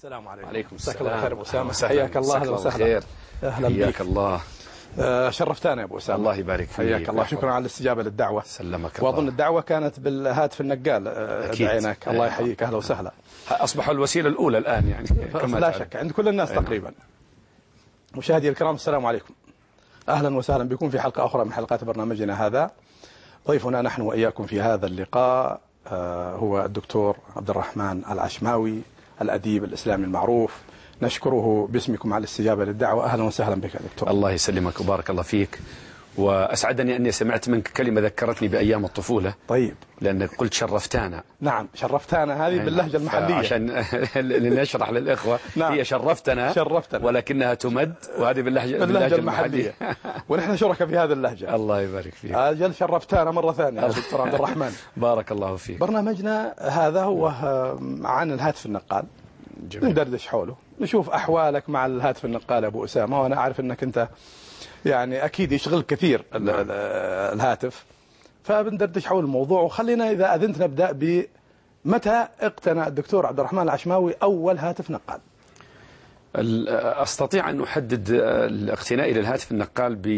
السلام عليكم. وعليكم السلام. مساك الله خير ابو اسامه. حياك الله. اهلا وسهلا. اهلا بك. حياك الله. شرفتنا يا ابو اسامه. الله يبارك فيك. حياك الله. شكرا على الاستجابه للدعوه. سلمك الله. واظن الدعوه كانت بالهاتف النقال. دعيناك. الله يحييك. اهلا وسهلا. اصبحوا الوسيله الاولى الان يعني. لا شك عند كل الناس تقريبا. مشاهدي الكرام السلام عليكم. اهلا وسهلا بكم في حلقه اخرى من حلقات برنامجنا هذا. ضيفنا نحن واياكم في هذا اللقاء هو الدكتور عبد الرحمن العشماوي، الأديب الإسلامي المعروف. نشكره باسمكم على الاستجابة للدعوة. أهلا وسهلا بك يا دكتور. الله يسلمك وبارك الله فيك. وأسعدني أني سمعت منك كلمة ذكرتني بأيام الطفولة. طيب. لأنك قلت شرفتانا. نعم شرفتانا، هذه باللهجة المحلية عشان لنشرح للإخوة. نعم. هي شرفتنا ولكنها تمد، وهذه باللهجة المحلية. ونحن شركاء في هذه اللهجة. الله يبارك فيك. أجل شرفتنا مرة ثانية يا دكتور عبد الرحمن. بارك الله فيك. برنامجنا هذا هو عن الهاتف النقال. جميل. ندردش حوله، نشوف أحوالك مع الهاتف النقال أبو أسامة، وأنا أعرف أنك أنت يعني أكيد يشغل كثير الهاتف، فبندردش حول الموضوع. وخلينا إذا أذنت نبدأ بمتى اقتنى الدكتور عبد الرحمن العشماوي أول هاتف نقال؟ أستطيع أن أحدد الاقتناء للهاتف النقال ب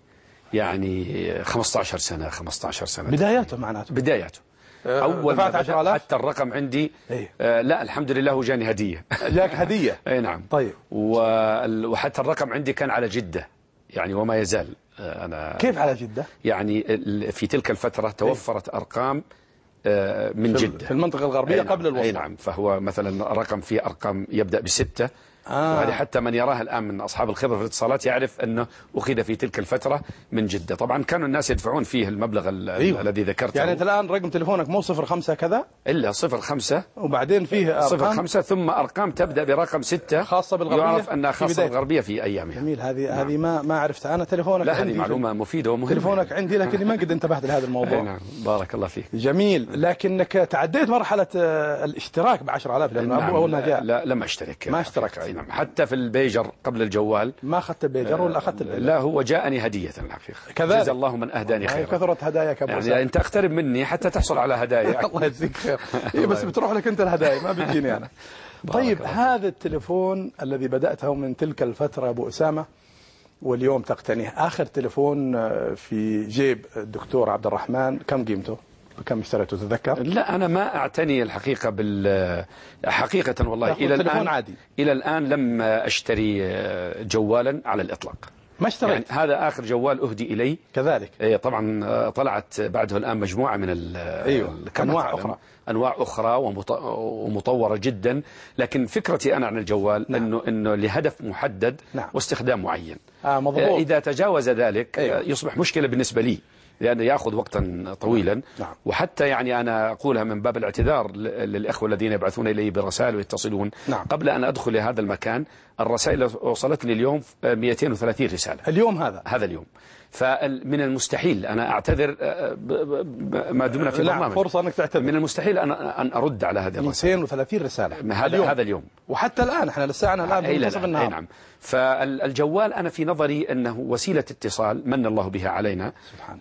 يعني 15 سنة. بداياته معناته؟ بدايته. أول ما حتى الرقم عندي. لا الحمد لله هو جاني هدية. جاك هدية؟ أي نعم. طيب. وحتى الرقم عندي كان على جدة يعني، وما يزال. أنا كيف على جدة؟ يعني في تلك الفترة توفرت أرقام من جدة في المنطقة الغربية قبل الوصول. أي نعم. فهو مثلا رقم فيه أرقام يبدأ ب6. وهذه حتى من يراها الآن من أصحاب الخبرة في الاتصالات يعرف أنه أخذ في تلك الفترة من جدة. طبعا كانوا الناس يدفعون فيه المبلغ الذي ذكرته. يعني أنت الآن رقم تليفونك مو 05 كذا؟ إلا 05 وبعدين فيه أرقام 05 ثم أرقام تبدأ برقم 6 خاصة بالغربية. يعرف أنها خاصة بالغربية في أيامها. جميل. هذه ما عرفتها أنا. تليفونك لا هذه معلومة مفيدة ومهمة. تليفونك عندي لكني ما قد انتبهت لهذا الموضوع. نعم بارك الله فيك. جميل. لكنك تعديت مرحلة الاشتراك ب10,000 لأنه نعم. أول ما جاء. لا لم أشترك. ما اشتركت. نعم. حتى في البيجر قبل الجوال ما أخذت البيجر ولا أخذت البيجر؟ لا هو جاءني هدية الحقيقة. كذلك. جزا الله من أهداني خيرا. كثرت هداياك أبو يعني أنت اقترب مني حتى تحصل على هدايا. الله يجزيك خير. بس بتروح لك أنت الهدايا ما بتجيني أنا. طيب هذا التليفون الذي بدأته من تلك الفترة أبو أسامة واليوم تقتنيه، آخر تليفون في جيب الدكتور عبد الرحمن كم قيمته؟ بكم اشتريته تتذكر؟ لا أنا ما أعتني الحقيقة حقيقة والله إلى الآن لم أشتري جوالا على الإطلاق. ما اشتريت؟ يعني هذا آخر جوال أهدي إلي. كذلك. طبعا طلعت بعده الآن مجموعة من أنواع أخرى ومطورة جدا، لكن فكرتي أنا عن الجوال. نعم. إنه لهدف محدد. نعم. واستخدام معين. مضبوط. إذا تجاوز ذلك يصبح مشكلة بالنسبة لي، لأنه يأخذ وقتا طويلا. نعم. وحتى يعني أنا أقولها من باب الاعتذار للإخوة الذين يبعثون إلي برسائل ويتصلون. نعم. قبل أن أدخل لهذا المكان الرسائل وصلتني اليوم 230 رسالة. اليوم هذا اليوم. فمن المستحيل أنا أعتذر ما دمنا في برنامج. فرصة أنك تعتذر. من المستحيل أن أرد على هذه الرسائل. 230 رسالة هذا اليوم. وحتى الآن احنا لساعنا الآن في منتصف النهار. نعم. فالجوال أنا في نظري أنه وسيلة اتصال من الله بها علينا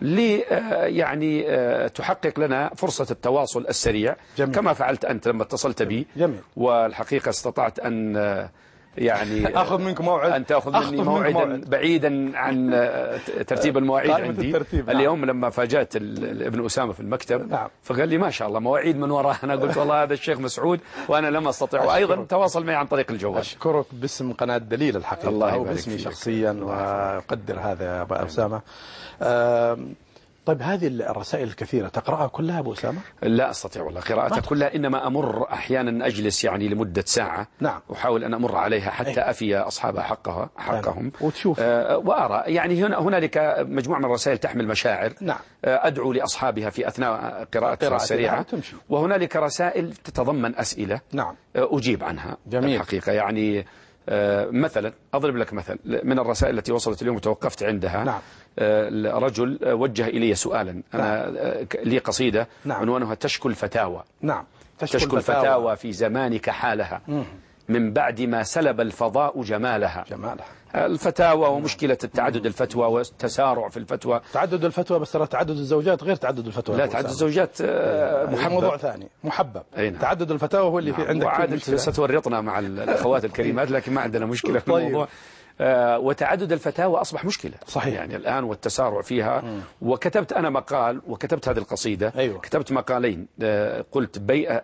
يعني تحقق لنا فرصة التواصل السريع. جميل. كما فعلت أنت لما اتصلت بي. جميل. والحقيقة استطعت أن يعني أخذ منك موعد. أن تأخذ مني موعدا بعيدا عن ترتيب المواعيد عندي. اليوم لما فاجأت ابن أسامة في المكتب. نعم. فقال لي ما شاء الله مواعيد من وراء. أنا قلت والله هذا الشيخ مسعود وأنا لم أستطيع. وأيضا تواصل معي عن طريق الجوال. أشكرك باسم قناة دليل الحقيقة. الله وباسمي شخصيا وأقدر هذا يا أبو أسامة. طيب هذه الرسائل الكثيرة تقرأها كلها أبو أسامة؟ لا أستطيع والله قراءتها كلها، إنما أمر أحيانا أجلس يعني لمدة ساعة. نعم. أحاول أن أمر عليها حتى أفي أصحابها حقهم. وتشوف. وأرى يعني هنالك مجموعة من الرسائل تحمل مشاعر. نعم. أدعو لأصحابها في أثناء قراءتها السريعة. وهنالك رسائل تتضمن أسئلة. نعم. أجيب عنها. جميل. الحقيقة يعني مثلا أضرب لك مثل من الرسائل التي وصلت اليوم وتوقفت عندها. نعم. رجل وجه إلي سؤالا. أنا لي قصيدة. نعم. عنوانها تشكو الفتاوى. نعم. تشكو الفتاوى في زمانك حالها. من بعد ما سلب الفضاء جمالها. جمالها. الفتاوى ومشكلة التعدد الفتوى والتسارع في الفتوى. تعدد الفتوى بس ترى تعدد الزوجات غير تعدد الفتوى. لا، تعدد الزوجات موضوع ثاني محبب. نعم. تعدد الفتاوى هو اللي في عندك وعادة ستورطنا مع الأخوات الكريمات، لكن ما عندنا مشكلة في الموضوع. وتعدد الفتاوى أصبح مشكلة صحيح يعني الآن، والتسارع فيها. وكتبت أنا مقال وكتبت هذه القصيدة. أيوة. كتبت مقالين، قلت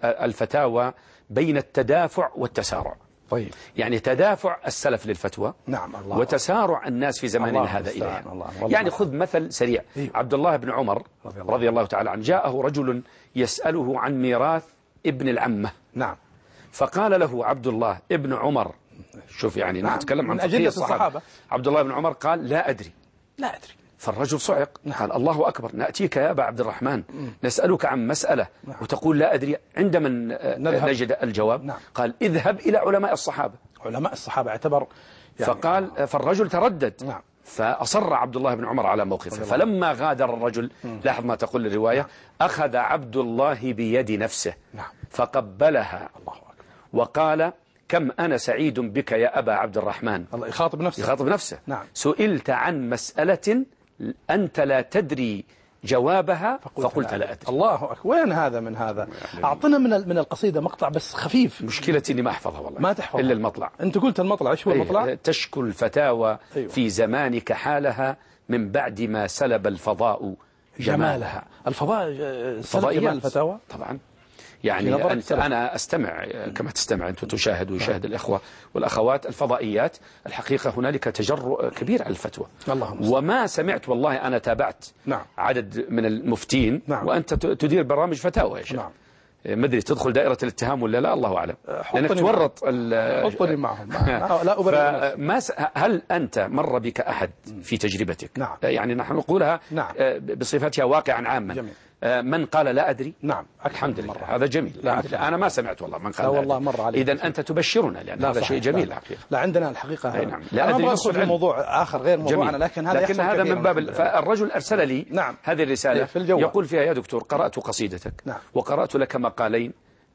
الفتاوى بين التدافع والتسارع. طيب. يعني تدافع السلف للفتوى، نعم، الله، وتسارع الناس في زماننا هذا إليها. يعني خذ مثل سريع. أيوة. عبد الله بن عمر رضي الله تعالى عنه جاءه رجل يسأله عن ميراث ابن العمة. نعم. فقال له عبد الله ابن عمر، شوف يعني نعم. نتكلم عن من أجلة الصحابة. عبد الله بن عمر قال لا أدري. لا أدري. فالرجل صعق. قال الله أكبر، نأتيك يا أبا عبد الرحمن نسألك عن مسألة وتقول لا أدري، عندما نجد الجواب. نعم. قال اذهب إلى علماء الصحابة. علماء الصحابة اعتبر يعني. فالرجل تردد. نعم. فأصر عبد الله بن عمر على موقفه. فلما غادر الرجل، لاحظ ما تقول الرواية، أخذ عبد الله بيد نفسه. نعم. فقبلها. الله أكبر. وقال كم أنا سعيد بك يا أبا عبد الرحمن. الله يخاطب نفسه. يخاطب نفسه. نعم. سئلت عن مسألة أنت لا تدري جوابها فقلت لا أدري. الله أكبر. وين هذا من هذا؟ أعطنا من القصيدة مقطع بس خفيف. مشكلتي إني ما أحفظها والله. ما تحفظها إلا المطلع. أنت قلت المطلع، إيش هو المطلع؟ تشكو الفتاوى. أيوة. في زمانك حالها من بعد ما سلب الفضاء جمالها. الفضاء سلب جمال الفتاوى طبعا. يعني أنا أستمع كما تستمع أنت وتشاهد ويشاهد الإخوة والأخوات الفضائيات. الحقيقة هنالك تجرؤ كبير على الفتوى. وما سمعت والله. أنا تابعت عدد من المفتين. وأنت تدير برامج فتاوى يا شيخ. ما ادري تدخل دائرة الاتهام ولا لا، الله أعلم، لأنك تورط حطني معهم. لا أبرر. هل أنت مر بك أحد في تجربتك؟ نعم. يعني نحن نقولها بصفتها واقعا عاما. جميل. من قال لا أدري؟ نعم. الحمد لله، هذا جميل. أنا ما سمعت والله من قال لا والله مر علي. إذا أنت تبشرنا، لأن هذا شيء جميل. لا عندنا الحقيقة. نعم. لا أدري ندخل في موضوع آخر غير موضوعنا، لكن هذا من باب. فالرجل أرسل لي هذه الرسالة يقول فيها يا دكتور قرأت قصيدتك. وقرأت لك مقالين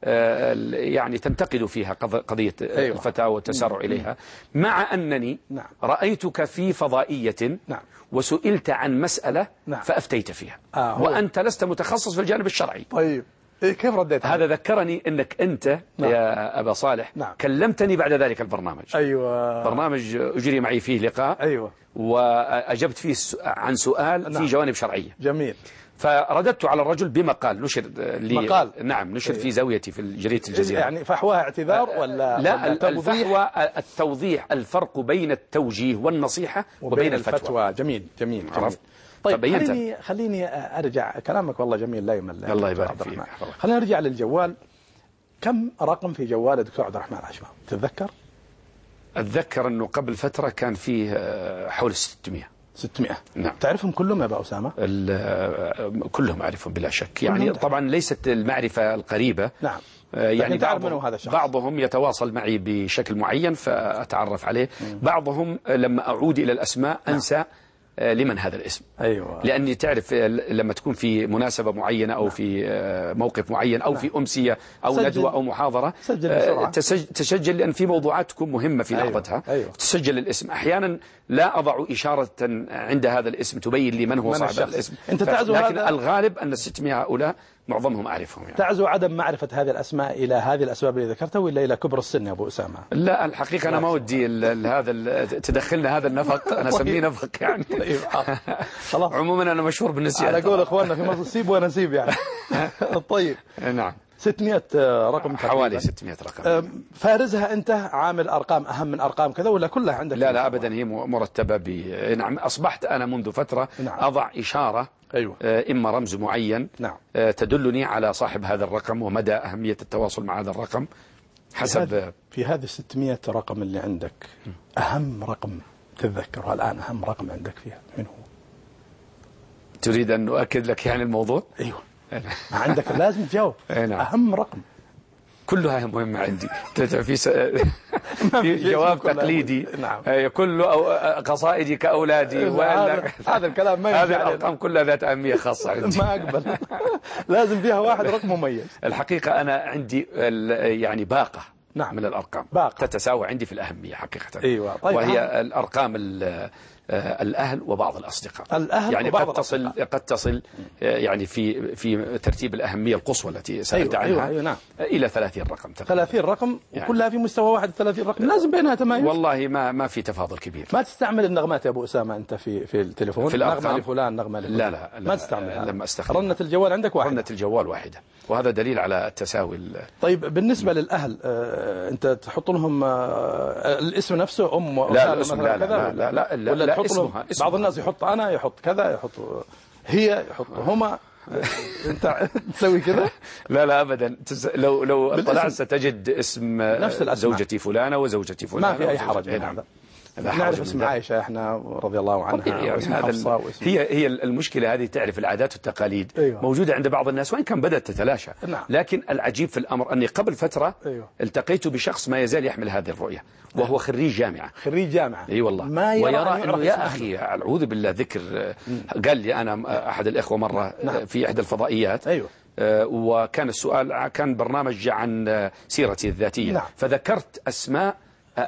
يعني تنتقد فيها قضية الفتاوى والتسارع إليها، مع أنني رأيتك في فضائية وسئلت عن مسألة فأفتيت فيها، وأنت لست متخصص في الجانب الشرعي. طيب كيف رديت؟ هذا ذكرني أنك أنت يا أبا صالح كلمتني بعد ذلك البرنامج. أيوة. برنامج أجري معي فيه لقاء. أيوة. وأجبت فيه عن سؤال في جوانب شرعية. جميل. فرددت على الرجل بمقال نشر لي. مقال. نعم، نشر في زاويتي في جريدة الجزيرة. يعني فحواها اعتذار ولا لا؟ الفحوى التوضيح، الفرق بين التوجيه والنصيحة وبين الفتوى. جميل جميل. عرفت؟ طيب خليني أرجع. كلامك والله جميل لا يمل. الله يبارك فيك. خلينا نرجع للجوال. كم رقم في جوال الدكتور عبد الرحمن عشماوي تتذكر؟ أتذكر أنه قبل فترة كان فيه حول 600. نعم. تعرفهم كلهم يا أبا أسامة؟ كلهم أعرفهم بلا شك. يعني طبعا ليست المعرفة القريبة. نعم. يعني تعرف هذا الشخص. بعضهم يتواصل معي بشكل معين فأتعرف عليه. بعضهم لما أعود إلى الأسماء أنسى لمن هذا الاسم. أيوة. لأني تعرف لما تكون في مناسبة معينة أو في موقف معين أو في أمسية أو ندوة أو محاضرة تسجل، لأن في موضوعات تكون مهمة في لحظتها. أيوة. تسجل الاسم. أحيانا لا أضع إشارة عند هذا الاسم تبين لي من هو صاحب الاسم. أنت تعزو لكن الغالب أن 600 هؤلاء معظمهم أعرفهم. يعني تعزو عدم معرفة هذه الأسماء إلى هذه الأسباب اللي ذكرتها ولا إلى كبر السن يا أبو أسامة؟ لا الحقيقة أنا ما ودي هذا تدخلنا هذا النفق. أنا أسميه نفق يعني. خلاص. عموما أنا مشهور بالنسيان. على قول إخواننا في مصر سيب ونسيب يعني. طيب. نعم. 600 رقم. حوالي 600 رقم. فارزها أنت عامل أرقام أهم من أرقام كذا ولا كلها عندك؟ لا أبدا، هي مرتبة نعم. أصبحت أنا منذ فترة أضع إشارة. أيوة. إما رمز معين تدلني على صاحب هذا الرقم ومدى أهمية التواصل مع هذا الرقم حسب. في هذه 600 رقم اللي عندك أهم رقم تتذكره الآن، أهم رقم عندك فيها من هو؟ تريد أن أؤكد لك يعني الموضوع؟ أيوة. عندك لازم تجاوب. أهم رقم. كلها مهمة عندي. في جواب تقليدي. نعم. كل قصائدي كأولادي. هذا الكلام ما هذه الأرقام كلها ذات أهمية خاصة عندي. ما أقبل. لازم فيها واحد رقم مميز. الحقيقة أنا عندي يعني باقة نعم. من الأرقام باقة. تتساوى عندي في الأهمية حقيقة. أيوة. طيب وهي الأرقام الأهل وبعض الأصدقاء. الأهل يعني وبعض قد تصل يعني في ترتيب الأهمية القصوى التي سألت عنها نعم. إلى 30 رقم تقريبا. 30 رقم يعني. وكلها في مستوى واحد. 30 رقم لازم بينها تمايز. والله ما في تفاضل كبير. ما تستعمل النغمات يا أبو أسامة أنت في التليفون؟ في الأرقام؟ نغمة لفلان نغمة لفلان. لا ما تستعملها. لما أستخدم. رنة الجوال عندك واحدة. رنة الجوال واحدة، وهذا دليل على التساوي. طيب بالنسبة للأهل أنت تحط لهم الاسم نفسه لا الاسم لا تحط اسمها. بعض الناس يحط أنا، يحط كذا، يحط هي، يحط هما. أنت تسوي كذا؟ لا أبدا. لو طلعت ستجد اسم نفس زوجتي فلانة وزوجتي فلانة. ما في أي حرج من هذا. نعرف اسم عائشة احنا رضي الله عنها. هي المشكلة هذه، تعرف العادات والتقاليد. أيوة. موجودة عند بعض الناس وإن كان بدأت تتلاشى. نعم. لكن العجيب في الأمر أني قبل فترة أيوة. التقيت بشخص ما يزال يحمل هذه الرؤية، وهو خريج جامعة. خريج جامعة. اي والله. ويرى أنه يا أخي أعوذ بالله ذكر. قال لي أنا أحد الإخوة مرة في إحدى الفضائيات. أيوة. وكان السؤال كان برنامج عن سيرتي الذاتية. نعم. فذكرت أسماء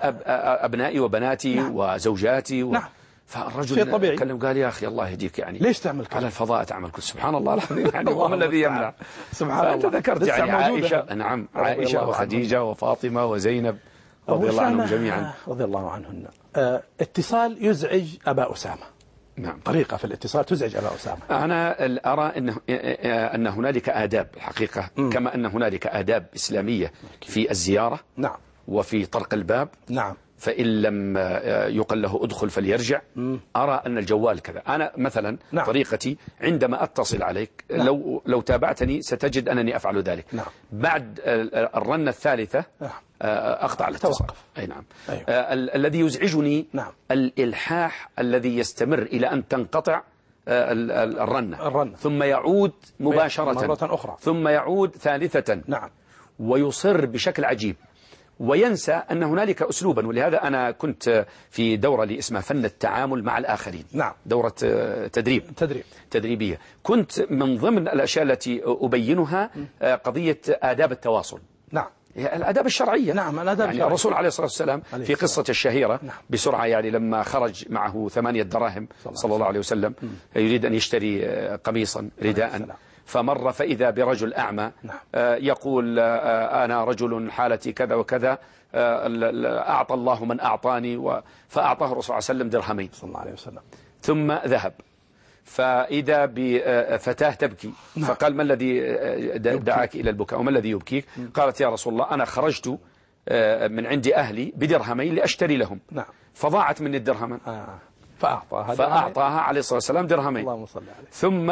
أبنائي وبناتي. نعم. وزوجاتي نعم. فالرجل كلم قال يا أخي الله يهديك، يعني ليش تعمل كذا؟ على الفضاء تعمل كذا؟ سبحان الله العظيم. يعني وما الذي يمنع؟ سبحان الله. فأنت ذكرت يعني عائشة. نعم، عائشة وخديجة وفاطمة وزينب رضي الله عنهم جميعا. رضي الله عنهن. اتصال يزعج أبا أسامة. نعم. طريقة في الاتصال تزعج أبا أسامة. أنا أرى أن هنالك آداب الحقيقة. كما أن هنالك آداب إسلامية في الزيارة. نعم. وفي طرق الباب. نعم. فإن لم يقل له ادخل فليرجع. أرى أن الجوال كذا. أنا مثلا نعم. طريقتي عندما أتصل عليك. نعم. لو تابعتني ستجد أنني أفعل ذلك. نعم. بعد الرنة الثالثة أقطع الاتصال. أي نعم. أيوة. الذي يزعجني نعم. الإلحاح الذي يستمر إلى أن تنقطع الرنة ثم يعود مباشرة مرة أخرى ثم يعود ثالثة. نعم. ويصر بشكل عجيب وينسى أن هنالك أسلوبا. ولهذا أنا كنت في دورة لي اسمها فن التعامل مع الآخرين. نعم. دورة تدريبية. كنت من ضمن الأشياء التي أبينها قضية آداب التواصل. نعم. الآداب الشرعية. نعم. الآداب يعني الشرعية. الرسول عليه الصلاة والسلام في قصة الشهيرة. نعم. بسرعة يعني لما خرج معه 8 دراهم صلى الله عليه وسلم يريد أن يشتري قميصا رداء فمر فإذا برجل أعمى. نعم. يقول أنا رجل حالتي كذا وكذا أعطى الله من أعطاني فأعطاه الرسول صلى الله عليه وسلم درهمين صلى الله عليه وسلم ثم ذهب فإذا بفتاة تبكي. نعم. فقال ما الذي دعاك إلى البكاء وما الذي يبكيك؟ قالت يا رسول الله أنا خرجت من عند أهلي بدرهمين لأشتري لهم. نعم. فضاعت مني الدرهمان. فأعطاها عليه الصلاة والسلام درهمين. اللهم صل عليه. ثم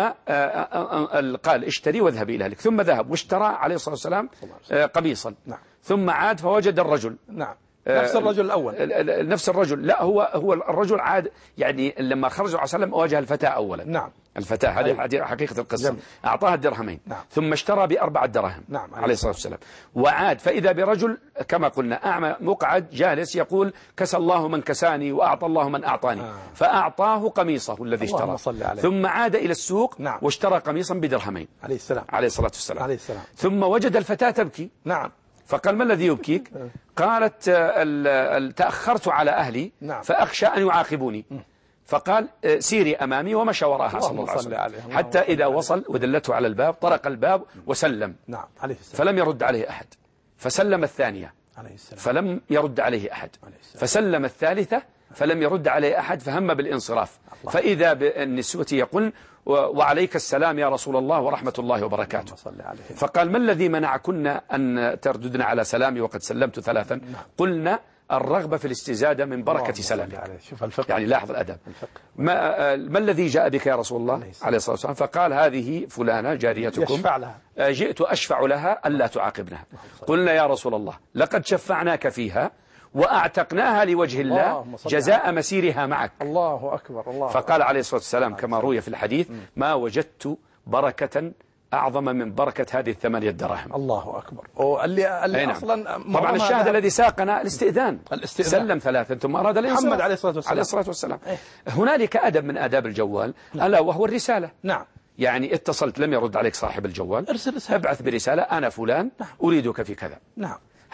قال اشتري واذهب إلى أهلك. ثم ذهب واشترى عليه الصلاة والسلام قميصا. نعم. ثم عاد فوجد الرجل. نعم. نفس الرجل الأول. نفس الرجل. لا هو الرجل عاد يعني لما خرج عليه وسلم واجه الفتاة أولا. نعم. الفتاة هذه حقيقة القصة. جميل. أعطاها الدرهمين. نعم. ثم اشترى ب4 دراهم. نعم. عليه الصلاة والسلام. وعاد فإذا برجل كما قلنا أعمى مقعد جالس يقول كسى الله من كساني وأعطى الله من أعطاني. فأعطاه قميصه الذي اشترى. ثم عاد إلى السوق. نعم. واشترى قميصا بدرهمين. عليه السلام. عليه الصلاة والسلام. عليه السلام. ثم وجد الفتاة تبكي. نعم. فقال ما الذي يبكيك؟ قالت تأخرت على أهلي. نعم. فأخشى أن يعاقبوني. فقال سيري أمامي ومشى وراها صلى الله عليه وسلم حتى إذا وصل ودلته على الباب طرق الباب وسلم. نعم. عليه السلام. فلم يرد عليه أحد. فسلم الثانية عليه السلام. فلم يرد عليه أحد. فسلم الثالثة فلم يرد عليه أحد فهم بالانصراف. فإذا بالنسوة يقول وعليك السلام يا رسول الله ورحمة الله وبركاته. فقال ما الذي منعكن أن ترددن على سلامي وقد سلمت 3؟ قلنا الرغبة في الاستزادة من بركة سلامك. شوف الفقه. يعني لاحظ الأدب. ما الذي جاء بك يا رسول الله عليه الصلاة والسلام؟ فقال هذه فلانة جاريتكم جئت أشفع لها ألا تعاقبنها. قلنا يا رسول الله لقد شفعناك فيها وأعتقناها لوجه الله جزاء مسيرها معك. الله أكبر. الله. فقال عليه الصلاة والسلام كما روي في الحديث ما وجدت بركة أعظم من بركة هذه 8 دراهم. الله أكبر. اللي أصلا طبعا الشاهد الذي ساقنا الاستئذان. سلم 3 ثم أراد الانصراف. محمد عليه الصلاة والسلام. هنالك أدب من آداب الجوال. ألا وهو الرسالة. نعم. يعني اتصلت لم يرد عليك صاحب الجوال ارسل رسالة. ابعث برسالة أنا فلان. أريدك في كذا. نعم.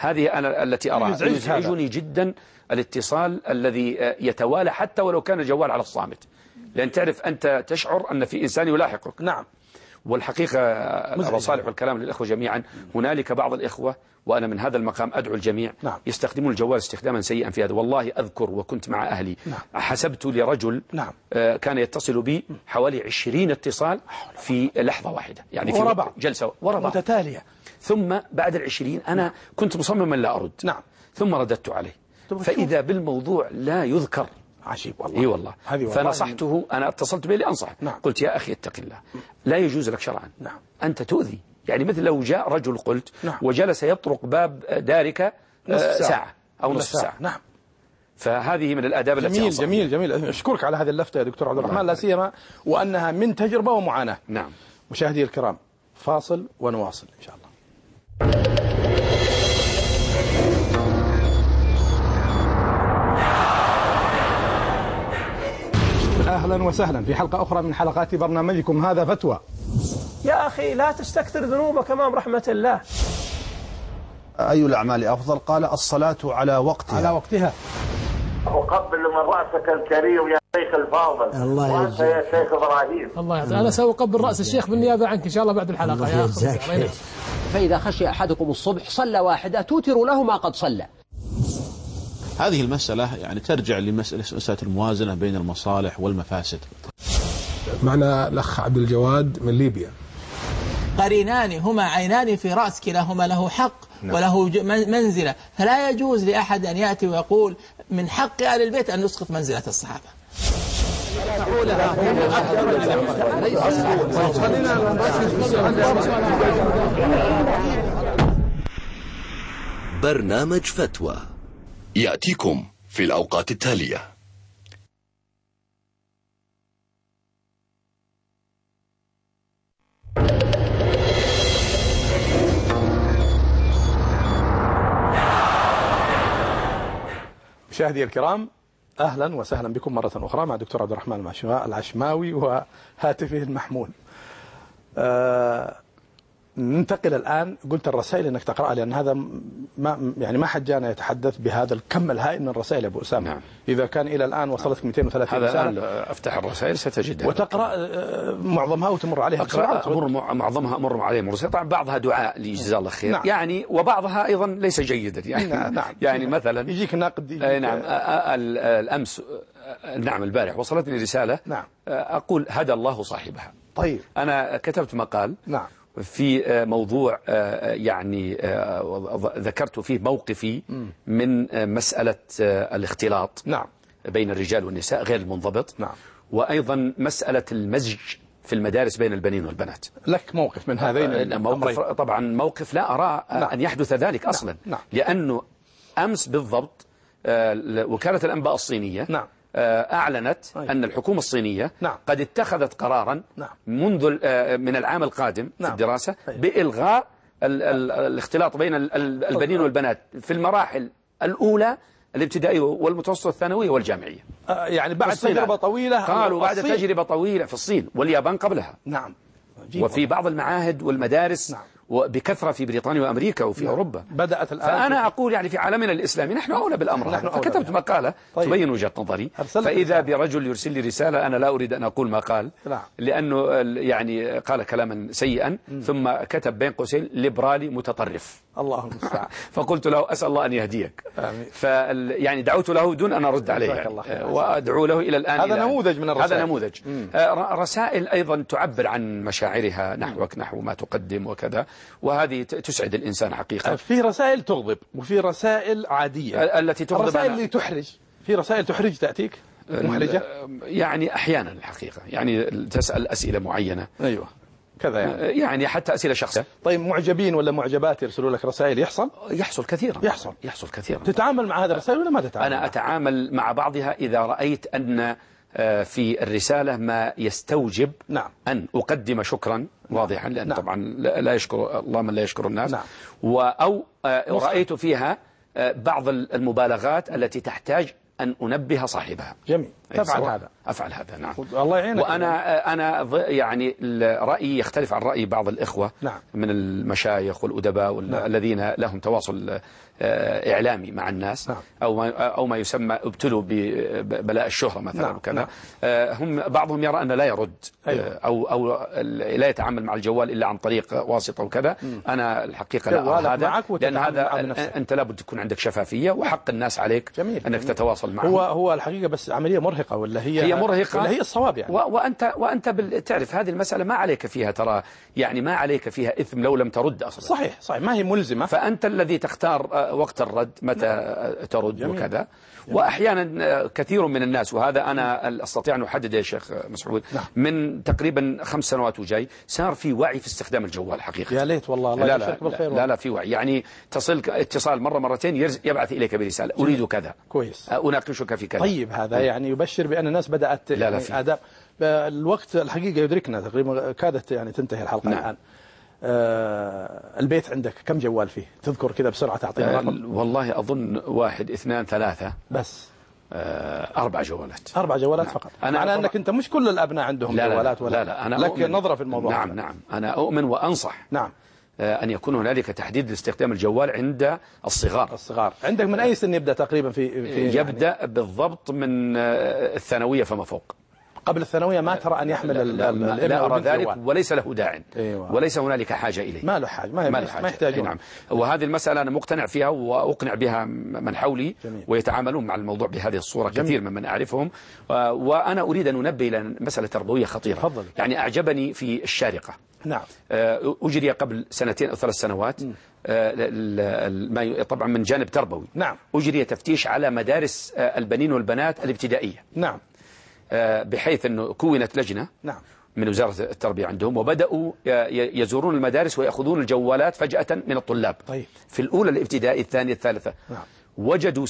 هذه أنا التي أراها. يزعجني جدا الاتصال الذي يتوالى حتى ولو كان الجوال على الصامت، لأن تعرف أنت تشعر أن في إنسان يلاحقك. نعم. والحقيقة أبو صالح والكلام للإخوة جميعا، هنالك بعض الإخوة وأنا من هذا المقام أدعو الجميع نعم. يستخدمون الجوال استخداما سيئا في هذا. والله أذكر وكنت مع أهلي نعم. حسبت لرجل نعم. كان يتصل بي حوالي 20 اتصال في لحظة واحدة، يعني ورا في بعض جلسة ورا بعض متتالية. ثم بعد 20 أنا كنت مصمما لا أرد. نعم. ثم رددت عليه فإذا بالموضوع لا يذكر. عجيب والله. اي والله. فنصحته، أنا اتصلت به لأنصح. نعم. قلت يا أخي اتق الله، لا يجوز لك شرعا. نعم. أنت تؤذي، يعني مثل لو جاء رجل قلت نعم. وجلس يطرق باب دارك ساعة أو نصف ساعة. نعم. فهذه من الآداب التي جميل جميل جميل. أشكرك على هذه اللفتة يا دكتور عبد الرحمن، لا سيما وأنها من تجربة ومعاناة. نعم. مشاهدي الكرام، فاصل ونواصل إن شاء الله. أهلا وسهلا في حلقة أخرى من حلقات برنامجكم هذا فتوى. يا أخي لا تستكثر ذنوبك أمام رحمة الله. أي الأعمال أفضل؟ قال الصلاة على وقتها. على وقتها. أقبل من رأسك الكريم يا شيخ الفاضل، الله وأنت يا شيخ إبراهيم. الله يعطيك. أنا سأقبل رأس الشيخ بالنيابة عنك إن شاء الله بعد الحلقة. يا أخي فإذا خشي أحدكم الصبح صلى واحدة توتر له ما قد صلى. هذه المسألة يعني ترجع لمسألة الموازنة بين المصالح والمفاسد. معنا الأخ عبد الجواد من ليبيا. قرينان هما عينان في رأس، كلاهما له حق وله منزلة، فلا يجوز لأحد أن يأتي ويقول من حق آل البيت أن نسقط منزلة الصحابة. برنامج فتوى يأتيكم في الأوقات التالية. مشاهدي الكرام، أهلا وسهلا بكم مرة أخرى مع دكتور عبد الرحمن العشماوي وهاتفه المحمول. ننتقل الآن، قلت الرسائل أنك تقرأها لأن هذا ما حد جانا يتحدث بهذا الكم الهائل من الرسائل يا أبو أسامة. نعم. إذا كان إلى الآن وصلتك 230 رسالة، هذا أفتح الرسائل ستجدها وتقرأ معظمها وتمر عليها بسرعة. معظمها أمر عليه مرسل، طبعا بعضها دعاء لجزاه الله خير. نعم. يعني وبعضها أيضا ليس جيدا يعني. نعم. يعني مثلا يجيك ناقد. نعم. الأمس نعم البارح وصلتني رسالة. نعم. أقول هدى الله صاحبها. طيب. أنا كتبت مقال. نعم. في موضوع يعني ذكرت فيه موقفي من مسألة الاختلاط. نعم. بين الرجال والنساء غير المنضبط. نعم. وأيضا مسألة المزج في المدارس بين البنين والبنات. لك موقف من هذين موقف طبعا موقف لا أرى أن يحدث ذلك أصلا. نعم. لأنه أمس بالضبط وكالة الأنباء الصينية نعم. أعلنت أن الحكومة الصينية نعم. قد اتخذت قرارا نعم. منذ من العام القادم نعم. في الدراسة بإلغاء الاختلاط بين البنين والبنات في المراحل الأولى الابتدائية والمتوسطة الثانوية والجامعية. يعني بعد تجربة طويلة. قالوا بعد تجربة طويلة في الصين واليابان قبلها. نعم. وفي بعض المعاهد والمدارس. نعم. وبكثرة في بريطانيا وأمريكا وفي أوروبا بدأت الآن. فأنا أقول يعني في عالمنا الإسلامي نحن أولى بالأمر هذا. فكتبت مقالة تبين وجهة نظري، فإذا برجل يرسل لي رسالة أنا لا أريد أن أقول ما قال لأنه يعني قال كلاما سيئا ثم كتب بين قوسين ليبرالي متطرف. الله المستعان. فقلت له أسأل الله أن يهديك. يعني دعوت له دون أن أرد عليه يعني. وأدعو له إلى الآن. هذا نموذج من الرسائل. هذا نموذج. رسائل أيضا تعبر عن مشاعرها نحوك، نحو ما تقدم وكذا، وهذه تسعد الإنسان حقيقة. في رسائل تغضب وفي رسائل عادية. التي تغضب الرسائل اللي تحرج، في رسائل تحرج تأتيك محرجة يعني أحيانا الحقيقة، يعني تسأل أسئلة معينة. أيوة كذا يعني حتى أسئلة شخصية. طيب معجبين ولا معجبات يرسلوا لك رسائل؟ يحصل كثيرا. يحصل كثيرا. تتعامل مع هذه الرسائل ولا ما تتعامل؟ أنا أتعامل مع بعضها إذا رأيت أن في الرسالة ما يستوجب نعم. أن أقدم شكرا واضحا، لأن نعم. طبعا لا يشكر الله من لا يشكر الناس. نعم. أو رأيت فيها بعض المبالغات التي تحتاج أن أنبه صاحبها. جميل. تفعل هذا. أفعل هذا. نعم. الله يعينك. وأنا يعني رأيي يختلف عن رأي بعض الإخوة. نعم. من المشايخ والأدباء الذين لهم تواصل إعلامي مع الناس، أو ما يسمى ابتلوا ببلاء الشهرة مثلا وكذا. هم بعضهم يرى أن لا يرد أو لا يتعامل مع الجوال إلا عن طريق واسطة وكذا. أنا الحقيقة لا أرى هذا، لأن هذا أنت لابد تكون عندك شفافية، وحق الناس عليك أنك تتواصل معهم. هو الحقيقة بس عملية مرهقة، ولا هي مرهقة، ولا هي الصواب يعني. وأنت تعرف هذه المسألة ما عليك فيها، ترى يعني ما عليك فيها إثم لو لم ترد أصلا. صحيح، ما هي ملزمة. فأنت الذي تختار وقت الرد متى ترد وكذا. وأحيانا كثير من الناس، وهذا أنا أستطيع أن أحدد يا شيخ مسعود، من تقريبا 5 سنوات وجاي صار في وعي في استخدام الجوال حقيقة. يا ليت والله، الله يشفيك بالخير. لا في وعي، يعني تصلك اتصال مرة مرتين يبعث إليك برسالة أريد كذا، كويس، أناقشك في كذا. طيب هذا يعني يبشر بأن الناس بدأت يعني آداب. الوقت الحقيقة يدركنا تقريبا، كادت يعني تنتهي الحلقة الآن. البيت عندك كم جوال فيه؟ تذكر كذا بسرعة تعطينا رقم. والله أظن 1 2 3 بس 4 جوالات. 4 جوالات فقط. معنى أنك أنت مش كل الأبناء عندهم جوالات، ولا لا أنا لك نظرة في الموضوع. نعم أنا أؤمن وأنصح أن يكون هنالك تحديد لاستخدام الجوال عند الصغار. عندك من أي سن يبدأ تقريبا في يبدأ يعني بالضبط من الثانوية فما فوق. قبل الثانوية ما ترى أن يحمل الابن لا أرى ذلك، وليس له داع. وليس هنالك حاجة إليه. ما له حاجة، ما يحتاجون. نعم. وهذه المسألة أنا مقتنع فيها، وأقنع بها من حولي. جميل. ويتعاملون مع الموضوع بهذه الصورة. جميل. كثير ممن أعرفهم. وأنا أريد أن أنبه إلى مسألة تربوية خطيرة. فضل. يعني أعجبني في الشارقة. نعم. أجري قبل 2 أو 3 سنوات. طبعا من جانب تربوي. نعم. أجري تفتيش على مدارس البنين والبنات الابتدائية. نعم. بحيث أنه كونت لجنة من وزارة التربية عندهم، وبدأوا يزورون المدارس ويأخذون الجوالات فجأة من الطلاب. طيب. في الأولى الابتدائي، الثانية، الثالثة. وجدوا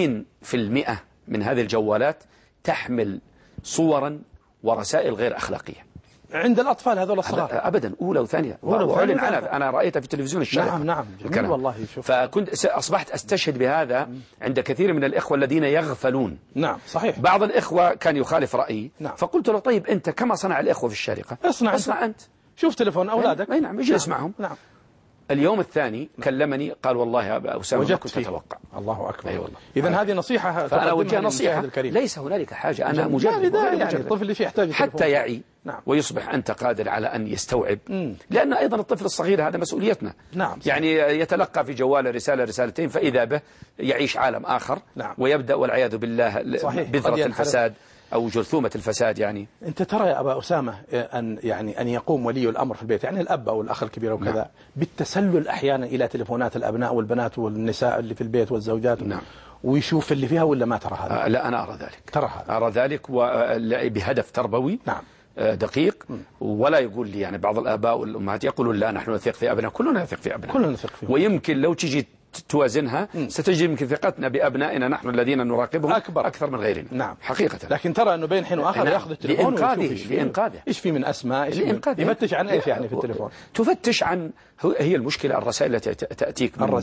70% من هذه الجوالات تحمل صورا ورسائل غير أخلاقية عند الأطفال هذول الصغار. أبدا، أولى وثانية. وأعلن أنا رأيتها في تلفزيون الشارع. نعم جميل والله. فكنت أصبحت أستشهد بهذا عند كثير من الإخوة الذين يغفلون. نعم صحيح. بعض الإخوة كان يخالف رأيي. نعم. فقلت له طيب أنت كما صنع الإخوة في الشارقة اصنع أنت. شوف تلفون أولادك. أي نعم، اجلس معهم. نعم. اليوم الثاني كلمني قال والله يا أبا أسامة ما كنت أتوقع. الله أكبر. أيوة والله. إذن هذه نصيحة. فأنا أوجه نصيحة. ليس هنالك حاجة، أنا مجرد يعني الطفل اللي يحتاج حتى يعي. نعم. ويصبح أنت قادر على أن يستوعب. لأن أيضا الطفل الصغير هذا مسؤوليتنا. نعم. يعني يتلقى في جواله رسالة رسالتين فإذا به يعيش عالم آخر. نعم. ويبدأ والعياذ بالله بذرة الفساد أو جرثومة الفساد. يعني أنت ترى يا أبا أسامة أن يقوم ولي الأمر في البيت، يعني الأب أو الأخ الكبير وكذا. نعم. بالتسلل أحيانا إلى تلفونات الأبناء والبنات والنساء اللي في البيت والزوجات. نعم. ويشوف اللي فيها، ولا ما ترى هذا؟ لا أنا أرى ذلك. ترى هذا؟ أرى ذلك بهدف تربوي. نعم. دقيق. ولا يقول لي يعني بعض الآباء والأمهات يقولون لا نحن نثق في أبنائنا. كلنا نثق في أبنائنا. كلنا نثق فيهم. ويمكن لو تجي توازنها ستجد يمكن ثقتنا بأبنائنا نحن الذين نراقبهم أكثر من غيرنا. نعم. حقيقة. لكن ترى أنه بين حين وآخر يأخذ التليفون لإنقاذه. إيش في من أسماء، يفتش عن إيش يعني في التليفون. تفتش عن هي المشكلة الرسائل التي تأتيك من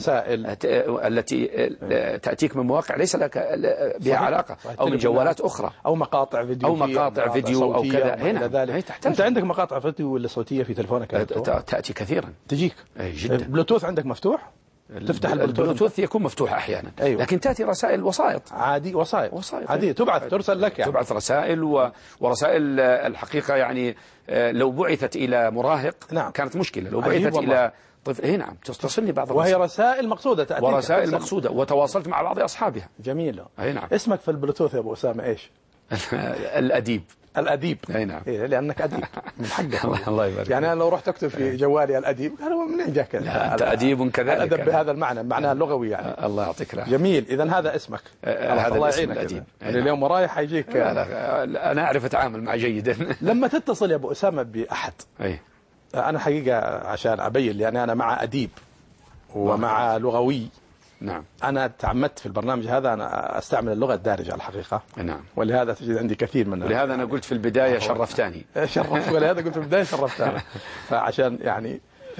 التي تأتيك من مواقع ليس لك بها علاقة، أو من جوالات أخرى، أو مقاطع فيديو أو كذا. هنا أنت عندك مقاطع فيديو ولا صوتية في تلفونك؟ تأتي كثيرا. تجيك جدا. بلوتوث عندك مفتوح؟ تفتح البلوتوث يكون مفتوح أحيانا. أيوة. لكن تأتي رسائل وسائط عادية ترسل لك يعني. تبعث رسائل ورسائل الحقيقة يعني لو بعثت إلى مراهق. نعم. كانت مشكلة. لو بعثت إلى طفل نعم تصلني بعض الرسائل، وهي رسائل مقصودة تأتيك. ورسائل مقصودة، وتواصلت مع بعض أصحابها. جميلة. نعم. اسمك في البلوتوث يا أبو أسامة إيش؟ الأديب. أي نعم. لأنك أديب من حقك. الله يبارك. يعني أنا لو رحت أكتب في جوالي الأديب قالوا منين جاك أنت أديب كذلك. الأدب بهذا المعنى، معناها اللغوي يعني. الله يعطيك العافية. جميل. إذن هذا اسمك. الله يعينك. الأديب. اليوم ورايح حيجيك. أنا أعرف أتعامل مع جيدا. لما تتصل يا أبو أسامة بأحد. أنا حقيقة عشان أبين يعني أنا مع أديب ومع لغوي. نعم. أنا تعمدت في البرنامج هذا أنا أستعمل اللغة الدارجة الحقيقة. نعم. ولهذا تجد عندي كثير من. ولهذا أنا قلت في البداية شرفتاني. ولهذا قلت في البداية شرفتاني. فعشان يعني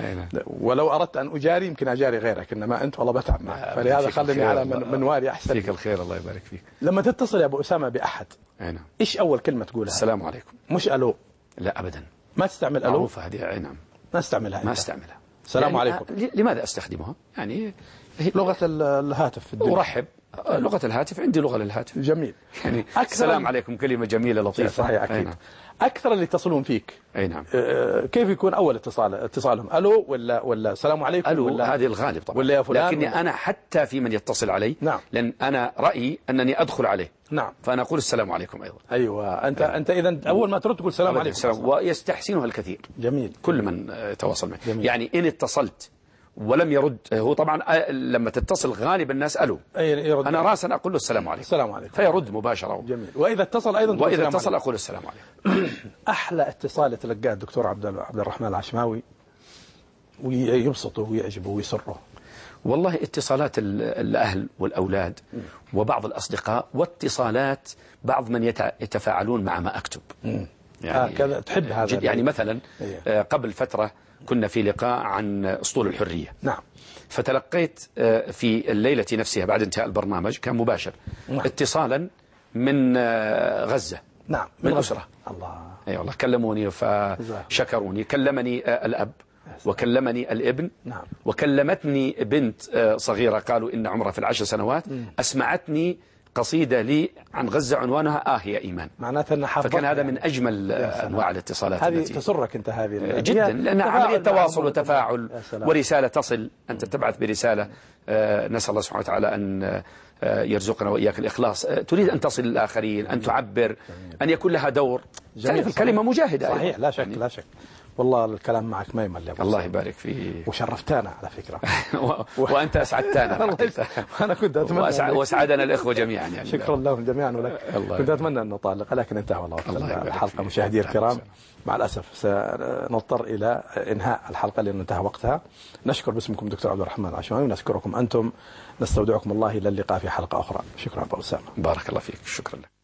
ولو أردت أن أجاري يمكن أجاري غيرك، إنما أنت والله بتعب معك، فلهذا خلني على منوالي أحسن. فيك الخير الله يبارك فيك. لما تتصل يا أبو أسامة بأحد إيش أول كلمة تقولها؟ السلام عليكم. مش ألو؟ لا أبدا. ما تستعمل ألو؟ معروفة هذه. نعم. ما استعملها. ما استعملها. السلام عليكم. لماذا أستخدمها؟ يعني لغة الهاتف في الدنيا. أرحب. لغة الهاتف عندي لغة للهاتف. جميل. يعني السلام عليكم كلمة جميلة لطيفة. صحيح أكيد. نعم. أكثر اللي يتصلون فيك. أي نعم. كيف يكون أول اتصالهم؟ ألو ولا السلام عليكم؟ ألو ولا هذه الغالب طبعا. ولا يا فلان؟ لكني أنا حتى في من يتصل علي. نعم. لأن أنا رأيي أنني أدخل عليه. نعم. فأنا أقول السلام عليكم أيضا. أيوة. أنت إذا أول ما ترد تقول السلام عليكم. ويستحسنه الكثير. جميل. كل من يتواصل معي. جميل. يعني إن اتصلت ولم يرد، هو طبعا لما تتصل غالب الناس ألو، أنا راسا أقول له السلام عليكم. السلم عليكم. فيرد مباشرة. جميل. وإذا اتصل أيضا وإذا اتصل أقول السلام عليكم. أحلى اتصال يتلقاه الدكتور عبد الرحمن العشماوي ويبسطه ويعجبه ويسره؟ والله اتصالات الأهل والأولاد وبعض الأصدقاء، واتصالات بعض من يتفاعلون مع ما أكتب. يعني كذا تحب هذا؟ يعني مثلا قبل فترة كنا في لقاء عن أسطول الحرية. نعم. فتلقيت في الليلة نفسها بعد انتهاء البرنامج، كان مباشر. نعم. اتصالا من غزة. نعم. من أسرة. الله. أي والله كلموني فشكروني. كلمني الأب وكلمني الابن. نعم. وكلمتني بنت صغيرة قالوا إن عمرها في 10 سنوات. أسمعتني قصيدة لي عن غزة عنوانها يا إيمان. معناته أنها حفظت. فكان هذا من أجمل أنواع الاتصالات. هذه تسرك أنت هذه جدا، لأنها عملية تواصل وتفاعل ورسالة تصل. أنت تبعث برسالة، نسأل الله سبحانه وتعالى أن يرزقنا وإياك الإخلاص. تريد أن تصل للآخرين، أن تعبر، أن يكون لها دور. تعرف الكلمة مجاهدة. صحيح. لا شك. لا شك. والله الكلام معك ما يمل. الله يبارك فيك. وشرفتنا على فكرة. وأنت أسعدتنا. أنا كنت أتمنى. وأسعدنا الإخوة جميعا يعني. شكرا لهم جميعا ولك. كنت أتمنى أن نطالق لكن انتهى والله الحلقة. مشاهدي الكرام، مع الأسف سنضطر إلى إنهاء الحلقة لأن انتهى وقتها. نشكر باسمكم دكتور عبد الرحمن العشماوي، ونشكركم أنتم. نستودعكم الله إلى اللقاء في حلقة أخرى. شكرا أبو أسامة. بارك الله فيك. شكرا لك.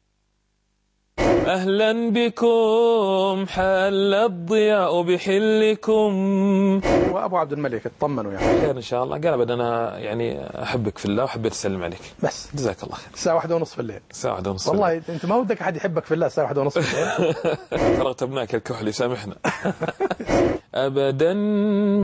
أهلا بكم، حل الضياء بحلكم. وأبو عبد الملك اطمنوا يعني. خير إن شاء الله. قال أبدا أنا يعني أحبك في الله وحبيت أسلم عليك. بس جزاك الله خير. الساعة 1:30 في الليل. الساعة 1:30 والله أنت ما ودك أحد يحبك في الله الساعة 1:30 في الليل. فرغت ابنائك الكحل يسامحنا. أبدا.